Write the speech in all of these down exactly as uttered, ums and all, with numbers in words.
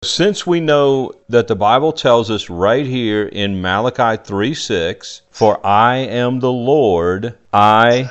Since we know that the Bible tells us right here in Malachi three six, for I am the Lord, I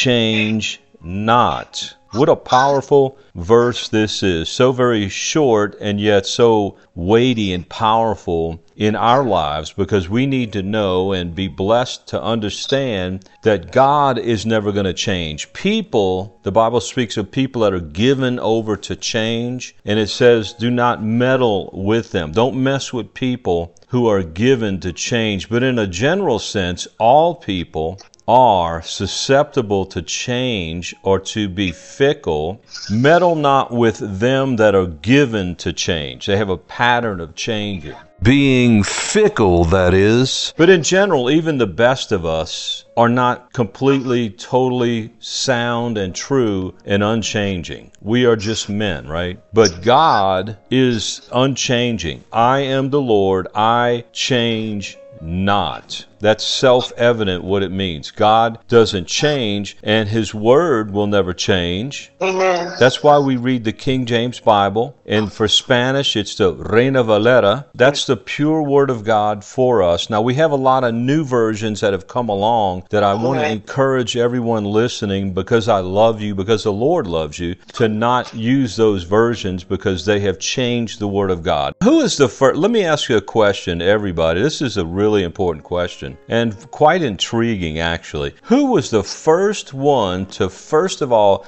change not. What a powerful verse this is. So very short and yet so weighty and powerful in our lives, because we need to know and be blessed to understand that God is never going to change. People, the Bible speaks of people that are given over to change, and it says do not meddle with them. Don't mess with people who are given to change. But in a general sense, all people are susceptible to change or to be fickle. Meddle not with them that are given to change. They have a pattern of changing. Being fickle, that is. But in general, even the best of us are not completely, totally sound and true and unchanging. We are just men, right? But God is unchanging. I am the Lord, I change not. That's self-evident what it means. God doesn't change, and His Word will never change. Amen. That's why we read the King James Bible, and for Spanish, it's the Reina Valera. That's the pure Word of God for us. Now, we have a lot of new versions that have come along that I want to encourage everyone listening, because I love you, because the Lord loves you, to not use those versions because they have changed the Word of God. Who is the first? Let me ask you a question, everybody. This is a really important question, and quite intriguing, actually. Who was the first one to, first of all,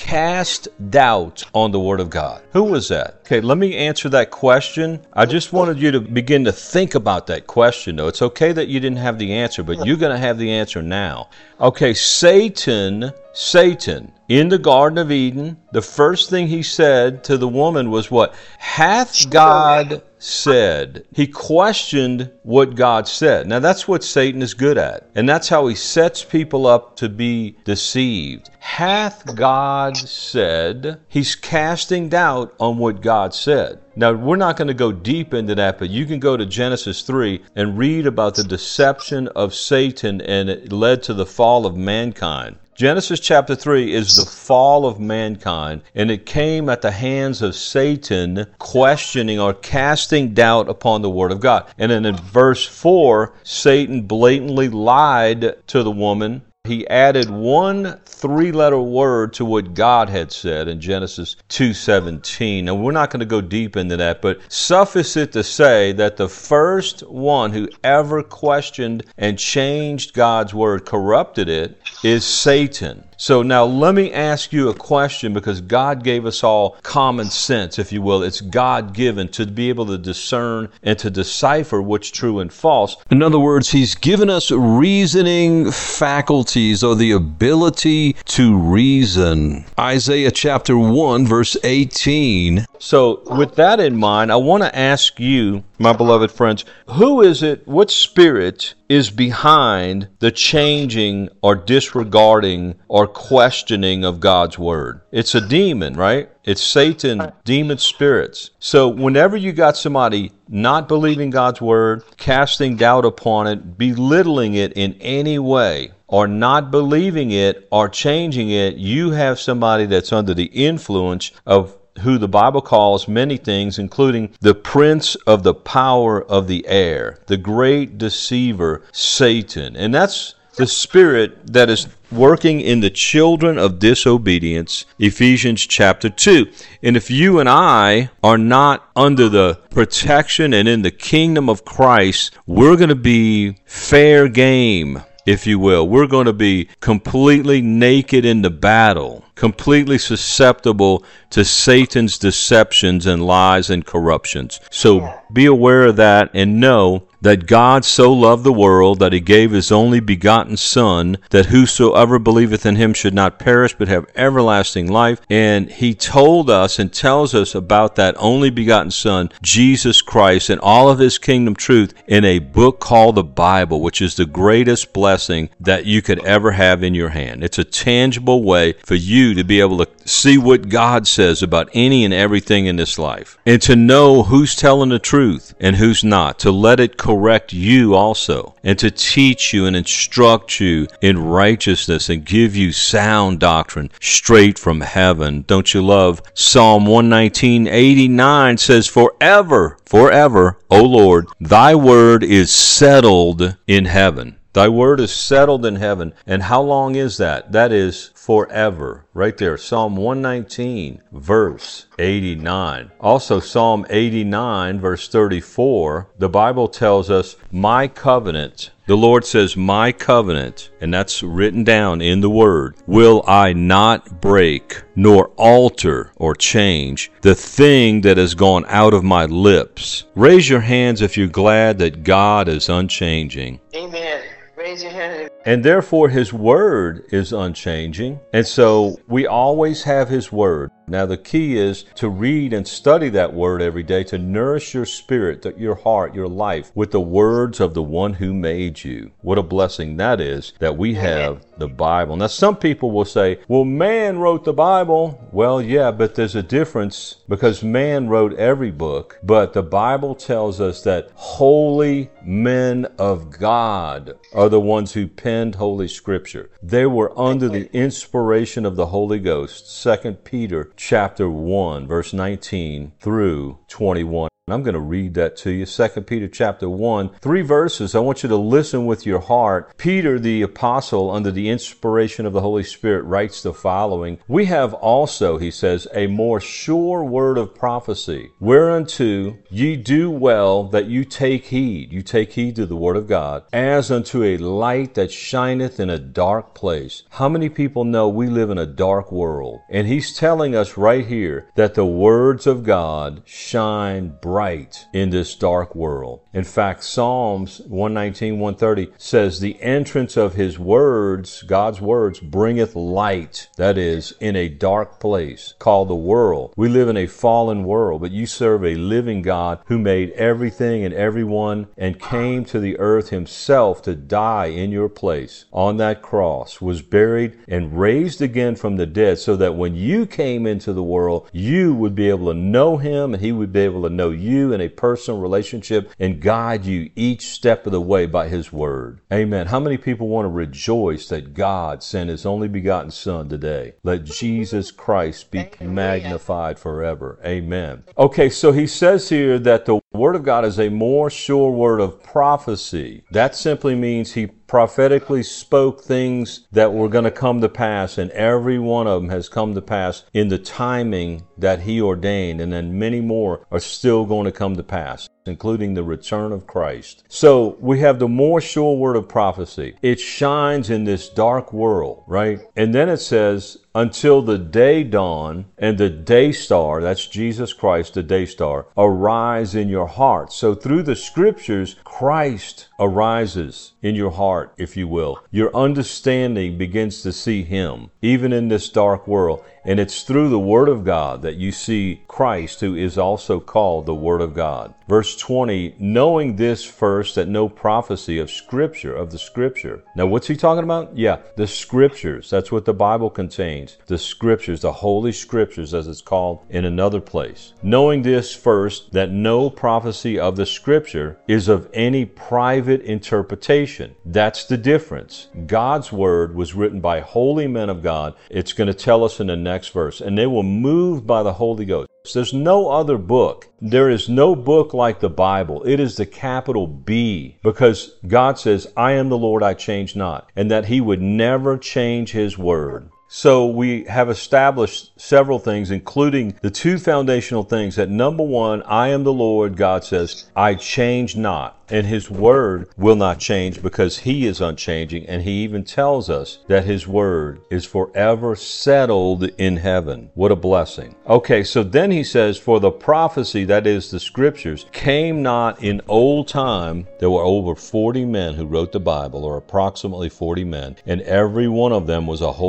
cast doubt on the Word of God? Who was that? Okay, let me answer that question. I just wanted you to begin to think about that question, though. It's okay that you didn't have the answer, but you're going to have the answer now. Okay, Satan, Satan, in the Garden of Eden, the first thing he said to the woman was what? Hath God said? He questioned what God said. Now that's what Satan is good at. And that's how he sets people up to be deceived. Hath God said? He's casting doubt on what God said. Now, we're not going to go deep into that, but you can go to Genesis three and read about the deception of Satan, and it led to the fall of mankind. Genesis chapter three is the fall of mankind, and it came at the hands of Satan questioning or casting doubt upon the Word of God. And then in verse four, Satan blatantly lied to the woman. He added one three-letter word to what God had said in Genesis two seventeen. Now, we're not going to go deep into that, but suffice it to say that the first one who ever questioned and changed God's Word, corrupted it, is Satan. So now let me ask you a question, because God gave us all common sense, if you will. It's God-given to be able to discern and to decipher what's true and false. In other words, He's given us reasoning faculties, or the ability to reason. Isaiah chapter one, verse eighteen. So with that in mind, I want to ask you, my beloved friends, who is it, what spirit is behind the changing or disregarding or questioning of God's Word? It's a demon, right? It's Satan, demon spirits. So whenever you got somebody not believing God's Word, casting doubt upon it, belittling it in any way, or not believing it or changing it, you have somebody that's under the influence of who the Bible calls many things, including the prince of the power of the air, the great deceiver, Satan. And that's the spirit that is working in the children of disobedience, Ephesians chapter two. And if you and I are not under the protection and in the kingdom of Christ, we're going to be fair game, if you will. We're going to be completely naked in the battle, completely susceptible to Satan's deceptions and lies and corruptions. So be aware of that, and know that God so loved the world that He gave His only begotten Son, that whosoever believeth in Him should not perish but have everlasting life. And He told us and tells us about that only begotten Son, Jesus Christ, and all of His kingdom truth in a book called the Bible, which is the greatest blessing that you could ever have in your hand. It's a tangible way for you you to be able to see what God says about any and everything in this life, and to know who's telling the truth and who's not, to let it correct you also, and to teach you and instruct you in righteousness and give you sound doctrine straight from heaven. Don't you love Psalm one nineteen, eighty-nine says, Forever, forever, O Lord, thy word is settled in heaven. Thy word is settled in heaven. And how long is that? That is forever. Right there. Psalm one nineteen, verse eighty-nine. Also, Psalm eighty-nine, verse thirty-four, the Bible tells us, my covenant, the Lord says, my covenant, and that's written down in the word, will I not break, nor alter or change the thing that has gone out of my lips. Raise your hands if you're glad that God is unchanging. Amen. Raise your hand. And therefore his word is unchanging. And so we always have his word. Now the key is to read and study that word every day, to nourish your spirit, your heart, your life with the words of the one who made you. What a blessing that is, that we have the Bible. Now some people will say, well, man wrote the Bible. Well, yeah, but there's a difference, because man wrote every book. But the Bible tells us that holy men of God are the ones who penned Holy Scripture. They were under the inspiration of the Holy Ghost. Second Peter chapter one, verse nineteen through twenty-one. I'm going to read that to you. Second Peter chapter one, three verses. I want you to listen with your heart. Peter, the apostle, under the inspiration of the Holy Spirit, writes the following. We have also, he says, a more sure word of prophecy, whereunto ye do well that you take heed. You take heed to the word of God, as unto a light that shineth in a dark place. How many people know we live in a dark world? And he's telling us right here that the words of God shine bright in this dark world. In fact, Psalms one nineteen, one thirty says, the entrance of his words, God's words, bringeth light. That is, in a dark place called the world. We live in a fallen world, but you serve a living God who made everything and everyone and came to the earth himself to die in your place on that cross, was buried and raised again from the dead, so that when you came into the world, you would be able to know him and he would be able to know you you in a personal relationship and guide you each step of the way by his word. Amen. How many people want to rejoice that God sent his only begotten son today? Let Jesus Christ be magnified forever. Amen. Okay, so he says here that the word of God is a more sure word of prophecy. That simply means he prophetically spoke things that were going to come to pass, and every one of them has come to pass in the timing that he ordained, and then many more are still going to come to pass, including the return of Christ. So we have the more sure word of prophecy. It shines in this dark world, right? And then it says, until the day dawn and the day star, that's Jesus Christ, the day star, arise in your heart. So through the scriptures, Christ arises in your heart, if you will. Your understanding begins to see him, even in this dark world. And it's through the Word of God that you see Christ, who is also called the Word of God. Verse twenty, knowing this first, that no prophecy of Scripture, of the Scripture. Now, what's he talking about? Yeah, the Scriptures. That's what the Bible contains. The Scriptures, the Holy Scriptures, as it's called in another place. Knowing this first, that no prophecy of the Scripture is of any private interpretation. That's the difference. God's Word was written by holy men of God. It's going to tell us in the next verse, and they were moved by the Holy Ghost. There's no other book. There is no book like the Bible. It is the capital B, because God says, I am the Lord, I change not, and that he would never change his word. So we have established several things, including the two foundational things, that number one, I am the Lord, God says, I change not. And his word will not change, because he is unchanging. And he even tells us that his word is forever settled in heaven. What a blessing. Okay, so then he says, for the prophecy, that is the scriptures, came not in old time. There were over forty men who wrote the Bible, or approximately forty men. And every one of them was a holy man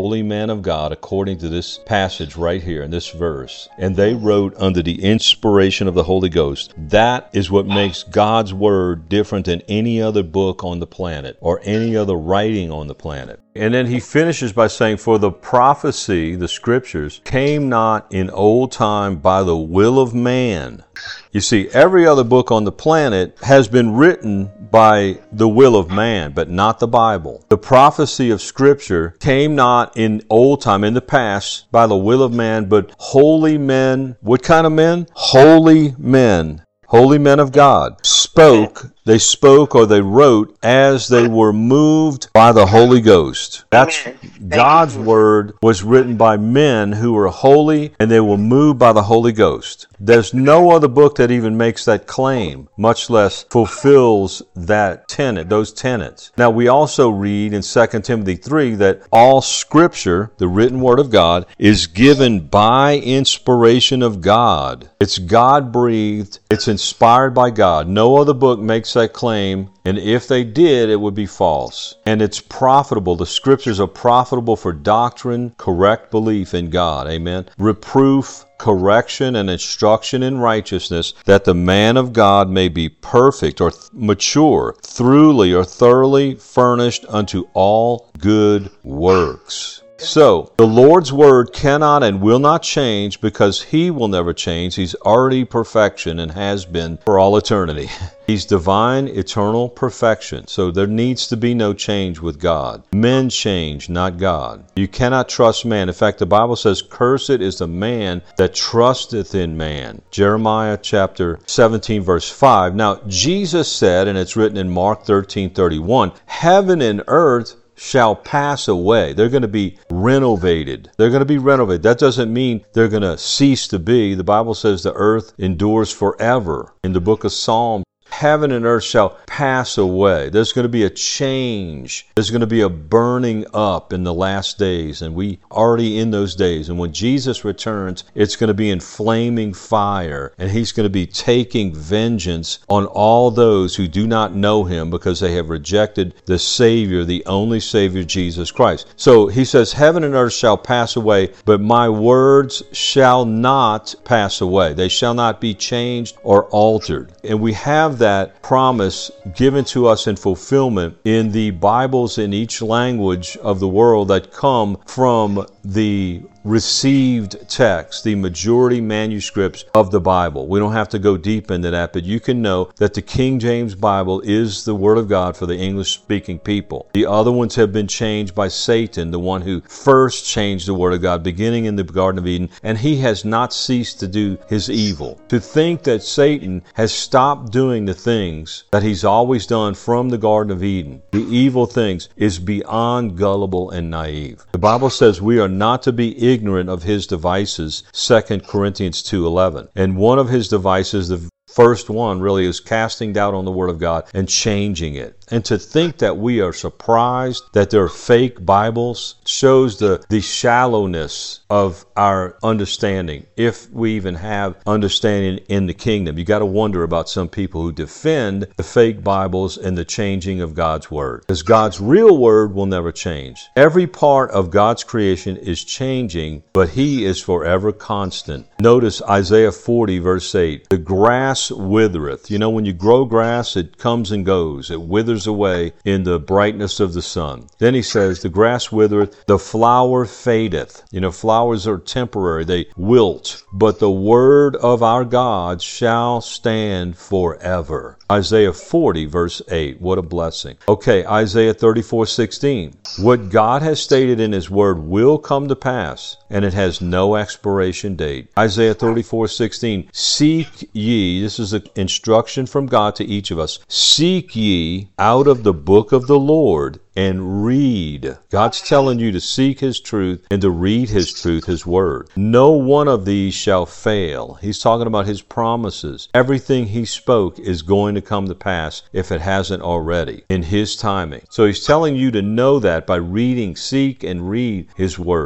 men of God according to this passage right here in this verse, and they wrote under the inspiration of the Holy Ghost. That is what makes God's Word different than any other book on the planet or any other writing on the planet. And then he finishes by saying, for the prophecy, the scriptures, came not in old time by the will of man. You see, every other book on the planet has been written by the will of man, but not the Bible. The prophecy of Scripture came not in old time, in the past, by the will of man, but holy men. What kind of men? Holy men. Holy men of God spoke, they spoke or they wrote as they were moved by the Holy Ghost. That's God's Word was written by men who were holy and they were moved by the Holy Ghost. There's no other book that even makes that claim, much less fulfills that tenet, those tenets. Now we also read in Second Timothy three that all Scripture, the written Word of God, is given by inspiration of God. It's God-breathed. It's inspired by God. No other book makes that claim, and if they did, it would be false. And it's profitable. The Scriptures are profitable for doctrine, correct belief in God. Amen. Reproof, correction, and instruction in righteousness, that the man of God may be perfect or th- mature, thoroughly or thoroughly furnished unto all good works. So, the Lord's Word cannot and will not change because He will never change. He's already perfection and has been for all eternity. He's divine, eternal perfection. So there needs to be no change with God. Men change, not God. You cannot trust man. In fact, the Bible says, cursed is the man that trusteth in man. Jeremiah chapter seventeen, verse five. Now, Jesus said, and it's written in Mark thirteen thirty-one, heaven and earth shall pass away. They're going to be renovated. They're going to be renovated. That doesn't mean they're going to cease to be. The Bible says the earth endures forever. In the book of Psalms, heaven and earth shall pass away. There's going to be a change. There's going to be a burning up in the last days, and we already in those days. And when Jesus returns, it's going to be in flaming fire, and He's going to be taking vengeance on all those who do not know Him because they have rejected the Savior, the only Savior, Jesus Christ. So He says, heaven and earth shall pass away, but my words shall not pass away. They shall not be changed or altered. And we have that promise given to us in fulfillment in the Bibles in each language of the world that come from the received text, the majority manuscripts of the Bible. We don't have to go deep into that, but you can know that the King James Bible is the Word of God for the English-speaking people. The other ones have been changed by Satan, the one who first changed the Word of God, beginning in the Garden of Eden, and he has not ceased to do his evil. To think that Satan has stopped doing the things that he's always done from the Garden of Eden, the evil things, is beyond gullible and naive. The Bible says we are not to be ignorant of his devices, Second Corinthians two eleven. And one of his devices, the first one really, is casting doubt on the Word of God and changing it. And to think that we are surprised that there are fake Bibles shows the, the shallowness of our understanding, if we even have understanding in the kingdom. You got to wonder about some people who defend the fake Bibles and the changing of God's Word. Because God's real Word will never change. Every part of God's creation is changing, but He is forever constant. Notice Isaiah forty, verse eight. The grass withereth. You know, when you grow grass, it comes and goes. It withers away in the brightness of the sun. Then he says, the grass withereth, the flower fadeth. You know, flowers are temporary. They wilt. But the word of our God shall stand forever. Isaiah forty, verse eight. What a blessing. Okay, Isaiah thirty-four sixteen. What God has stated in His Word will come to pass, and it has no expiration date. Isaiah thirty-four sixteen. Seek ye, this is an instruction from God to each of us, seek ye out of the book of the Lord and read. God's telling you to seek His truth and to read His truth, His Word. No one of these shall fail. He's talking about His promises. Everything He spoke is going to come to pass if it hasn't already in His timing. So He's telling you to know that by reading, seek and read His Word.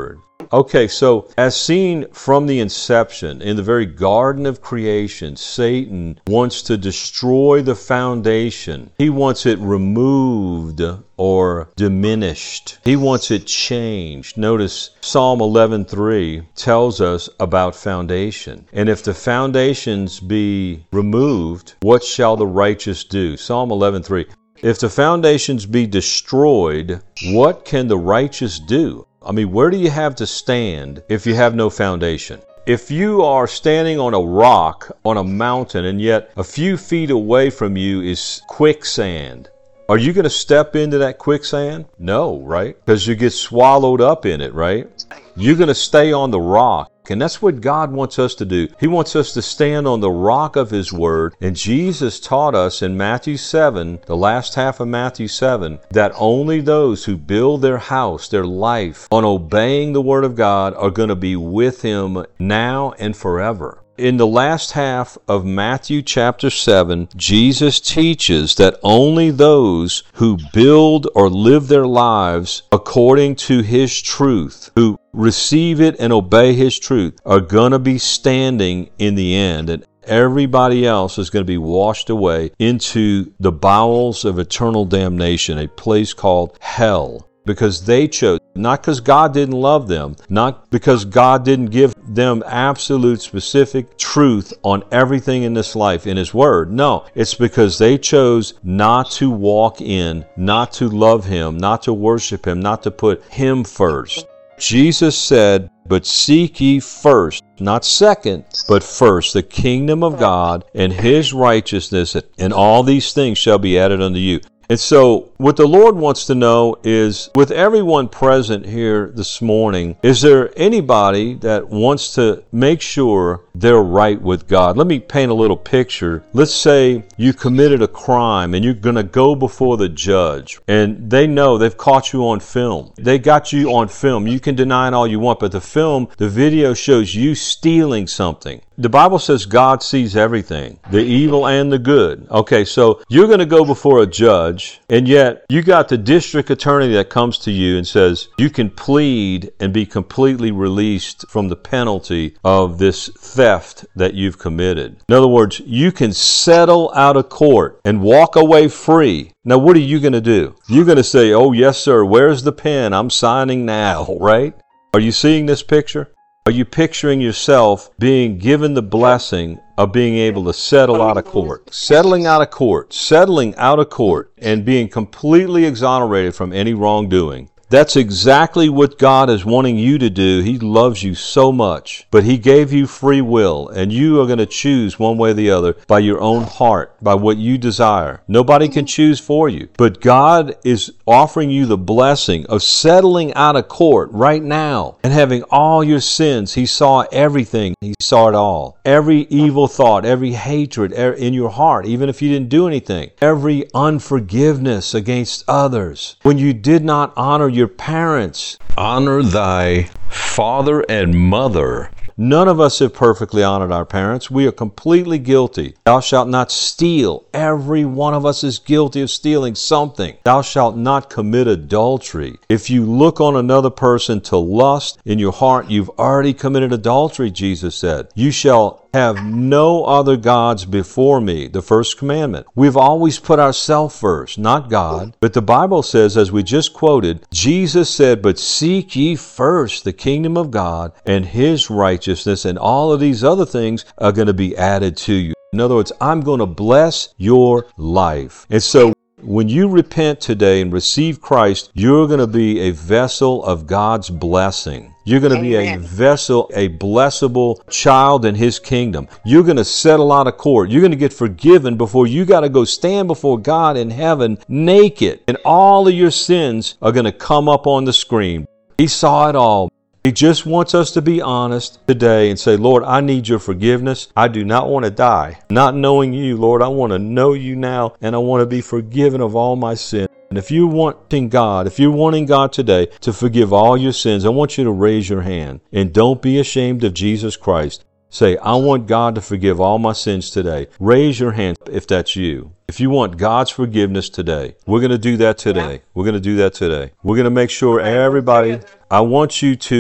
Okay, so as seen from the inception, in the very garden of creation, Satan wants to destroy the foundation. He wants it removed or diminished. He wants it changed. Notice Psalm eleven three tells us about foundation. And if the foundations be removed, what shall the righteous do? Psalm eleven three. If the foundations be destroyed, what can the righteous do? I mean, where do you have to stand if you have no foundation? If you are standing on a rock, on a mountain, and yet a few feet away from you is quicksand, are you going to step into that quicksand? No, right? Because you get swallowed up in it, right? You're going to stay on the rock. And that's what God wants us to do. He wants us to stand on the rock of His Word. And Jesus taught us in Matthew seven, the last half of Matthew seven, that only those who build their house, their life, on obeying the Word of God are going to be with Him now and forever. In the last half of Matthew chapter seven, Jesus teaches that only those who build or live their lives according to His truth, who receive it and obey His truth, are going to be standing in the end. And everybody else is going to be washed away into the bowels of eternal damnation, a place called hell. Because they chose, not because God didn't love them, not because God didn't give them absolute specific truth on everything in this life in His Word. No, it's because they chose not to walk in, not to love Him, not to worship Him, not to put Him first. Jesus said, but seek ye first, not second, but first, the kingdom of God and His righteousness, and all these things shall be added unto you. And so what the Lord wants to know is, with everyone present here this morning, is there anybody that wants to make sure they're right with God? Let me paint a little picture. Let's say you committed a crime and you're going to go before the judge, and they know they've caught you on film. They got you on film. You can deny it all you want, but the film, the video shows you stealing something. The Bible says God sees everything, the evil and the good. Okay, so you're going to go before a judge, and yet you got the district attorney that comes to you and says you can plead and be completely released from the penalty of this theft that you've committed. In other words, you can settle out of court and walk away free. Now, what are you going to do? You're going to say, oh, yes, sir, where's the pen? I'm signing now, right? Are you seeing this picture? Are you picturing yourself being given the blessing of being able to settle out of court? Settling out of court, settling out of court, and being completely exonerated from any wrongdoing. That's exactly what God is wanting you to do. He loves you so much, but He gave you free will, and you are going to choose one way or the other by your own heart, by what you desire. Nobody can choose for you, but God is offering you the blessing of settling out of court right now and having all your sins. He saw everything. He saw it all. Every evil thought, every hatred in your heart, even if you didn't do anything, every unforgiveness against others, when you did not honor your parents. Honor thy father and mother. None of us have perfectly honored our parents. We are completely guilty. Thou shalt not steal. Every one of us is guilty of stealing something. Thou shalt not commit adultery. If you look on another person to lust in your heart, you've already committed adultery, Jesus said. You shall have no other gods before me, the first commandment. We've always put ourselves first, not God. But the Bible says, as we just quoted, Jesus said, but seek ye first the kingdom of God and His righteousness, and all of these other things are going to be added to you. In other words, I'm going to bless your life. And so when you repent today and receive Christ, you're going to be a vessel of God's blessing. You're going to be a vessel, a blessable child in His kingdom. You're going to settle out of court. You're going to get forgiven before you got to go stand before God in heaven naked. And all of your sins are going to come up on the screen. He saw it all. He just wants us to be honest today and say, Lord, I need your forgiveness. I do not want to die not knowing you, Lord. I want to know you now, and I want to be forgiven of all my sins. And if you're wanting God, if you're wanting God today to forgive all your sins, I want you to raise your hand. And don't be ashamed of Jesus Christ. Say, I want God to forgive all my sins today. Raise your hand if that's you. If you want God's forgiveness today, we're going to do that today. We're going to do that today. We're going to make sure everybody, I want you to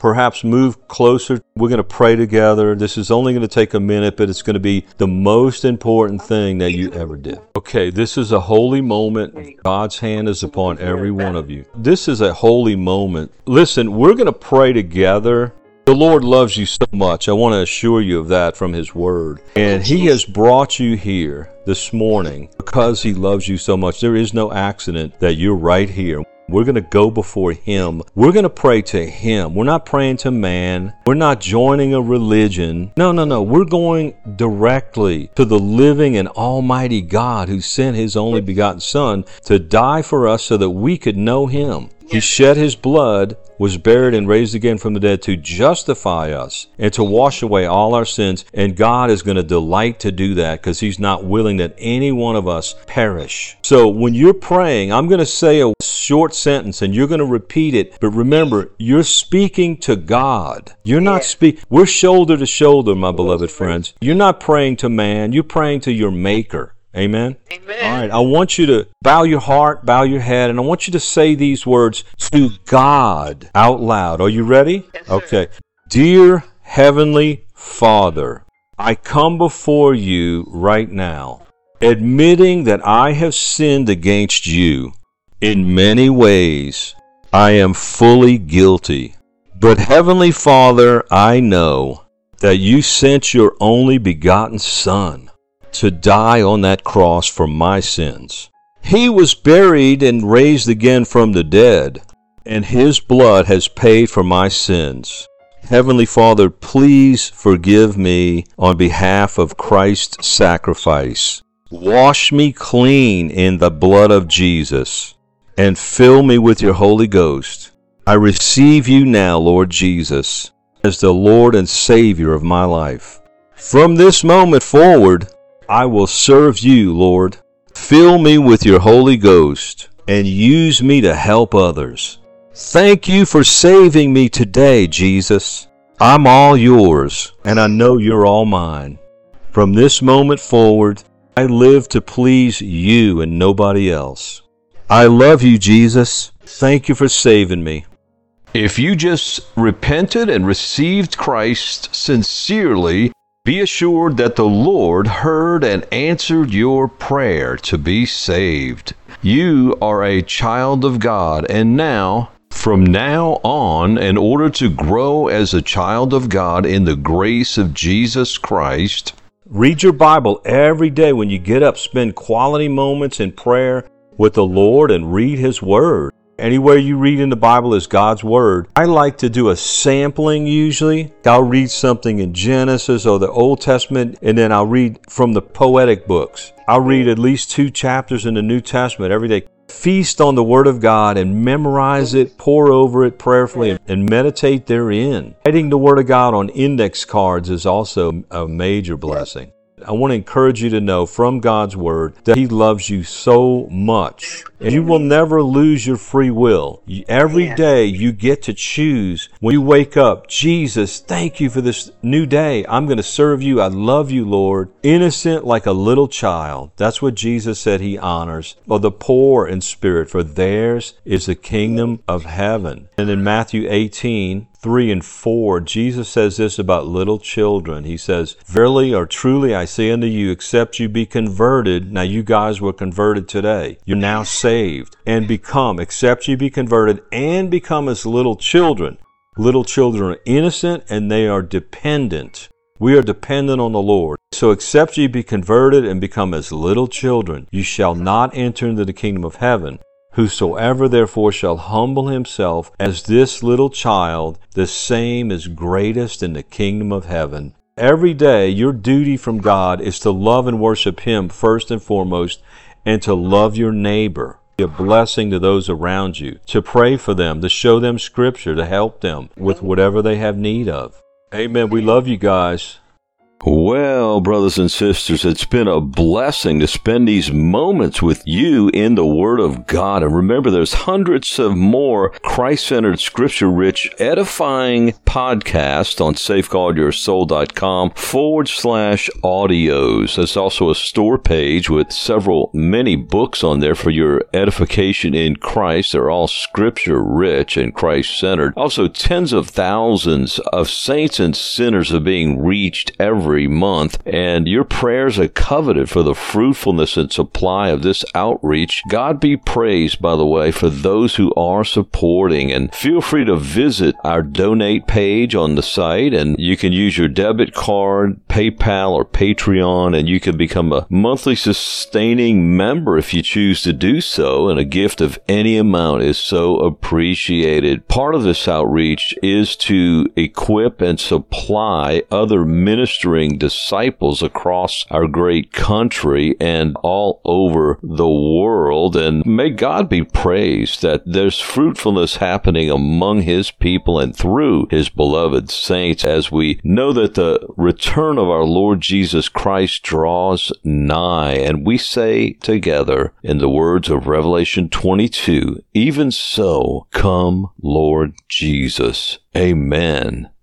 perhaps move closer. We're going to pray together. This is only going to take a minute, but it's going to be the most important thing that you ever did. Okay, this is a holy moment. God's hand is upon every one of you. This is a holy moment. Listen, we're going to pray together. The Lord loves you so much. I want to assure you of that from His Word. And He has brought you here this morning because He loves you so much. There is no accident that you're right here. We're going to go before Him. We're going to pray to Him. We're not praying to man. We're not joining a religion. No, no, no. We're going directly to the living and almighty God who sent His only begotten Son to die for us so that we could know Him. He shed His blood, was buried and raised again from the dead to justify us and to wash away all our sins. And God is going to delight to do that because He's not willing that any one of us perish. So when you're praying, I'm going to say a short sentence and you're going to repeat it. But remember, you're speaking to God. You're not speaking. We're shoulder to shoulder, my beloved friends. You're not praying to man. You're praying to your Maker. Amen? Amen. All right, I want you to bow your heart, bow your head, and I want you to say these words to God out loud. Are you ready? Yes, sir. Okay. Dear Heavenly Father, I come before you right now, admitting that I have sinned against you in many ways. I am fully guilty. But Heavenly Father, I know that you sent your only begotten Son to die on that cross for my sins. He was buried and raised again from the dead, and His blood has paid for my sins. Heavenly Father, please forgive me on behalf of Christ's sacrifice. Wash me clean in the blood of Jesus, and fill me with your Holy Ghost. I receive you now, Lord Jesus, as the Lord and Savior of my life. From this moment forward, I will serve you, Lord. Fill me with your Holy Ghost and use me to help others. Thank you for saving me today, Jesus. I'm all yours, and I know you're all mine. From this moment forward, I live to please you and nobody else. I love you, Jesus. Thank you for saving me. If you just repented and received Christ sincerely, be assured that the Lord heard and answered your prayer to be saved. You are a child of God, and now, from now on, in order to grow as a child of God in the grace of Jesus Christ, read your Bible every day when you get up. Spend quality moments in prayer with the Lord and read His Word. Anywhere you read in the Bible is God's Word. I like to do a sampling usually. I'll read something in Genesis or the Old Testament, and then I'll read from the poetic books. I'll read at least two chapters in the New Testament every day. Feast on the Word of God and memorize it, pore over it prayerfully, and meditate therein. Writing the Word of God on index cards is also a major blessing. I want to encourage you to know from God's Word that He loves you so much. And you will never lose your free will. Every day you get to choose. When you wake up, Jesus, thank you for this new day. I'm going to serve you. I love you, Lord. Innocent like a little child. That's what Jesus said He honors. Or the poor in spirit, for theirs is the kingdom of heaven. And in Matthew eighteen, three and four, Jesus says this about little children. He says, verily or truly I say unto you, except you be converted. Now you guys were converted today. You're now saved and become, except you be converted and become as little children. Little children are innocent and they are dependent. We are dependent on the Lord. So except ye be converted and become as little children, you shall not enter into the kingdom of heaven. Whosoever therefore shall humble himself as this little child, the same is greatest in the kingdom of heaven. Every day, your duty from God is to love and worship Him first and foremost, and to love your neighbor. Be a blessing to those around you, to pray for them, to show them Scripture, to help them with whatever they have need of. Amen. We love you guys. Well, brothers and sisters, it's been a blessing to spend these moments with you in the Word of God. And remember, there's hundreds of more Christ-centered, scripture-rich, edifying podcasts on safeguardyoursoul.com forward slash audios. There's also a store page with several, many books on there for your edification in Christ. They're all scripture-rich and Christ-centered. Also, tens of thousands of saints and sinners are being reached every Every month, and your prayers are coveted for the fruitfulness and supply of this outreach. God be praised, by the way, for those who are supporting, and feel free to visit our donate page on the site, and you can use your debit card, PayPal, or Patreon, and you can become a monthly sustaining member if you choose to do so, and a gift of any amount is so appreciated. Part of this outreach is to equip and supply other ministering disciples across our great country and all over the world. And may God be praised that there's fruitfulness happening among His people and through His beloved saints, as we know that the return of our Lord Jesus Christ draws nigh. And we say together in the words of Revelation twenty-two, even so, come, Lord Jesus. Amen